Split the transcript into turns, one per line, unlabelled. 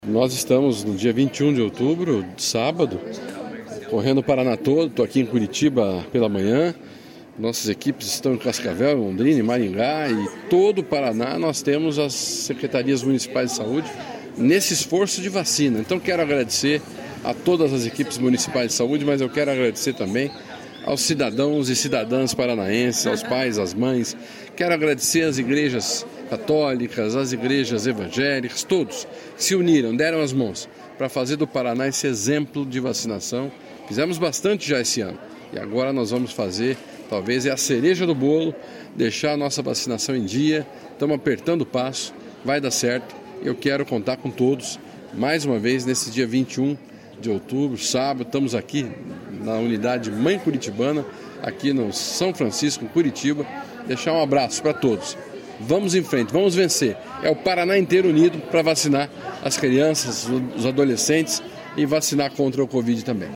Nós estamos no dia 21 de outubro, sábado, correndo o Paraná todo. Estou aqui em Curitiba pela manhã. Nossas equipes estão em Cascavel, Londrina, em Maringá e todo o Paraná. Nós temos as secretarias municipais de saúde nesse esforço de vacina. Então quero agradecer a todas as equipes municipais de saúde, mas eu quero agradecer também aos cidadãos e cidadãs paranaenses, aos pais, às mães. Quero agradecer às igrejas católicas, às igrejas evangélicas, todos se uniram, deram as mãos para fazer do Paraná esse exemplo de vacinação. Fizemos bastante já esse ano e agora nós vamos fazer, talvez é a cereja do bolo, deixar a nossa vacinação em dia. Estamos apertando o passo, vai dar certo. Eu quero contar com todos, mais uma vez, nesse dia 21 de outubro, sábado. Estamos aqui na unidade Mãe Curitibana, aqui no São Francisco, em Curitiba. Deixar um abraço para todos. Vamos em frente, vamos vencer. É o Paraná inteiro unido para vacinar as crianças, os adolescentes e vacinar contra o Covid também.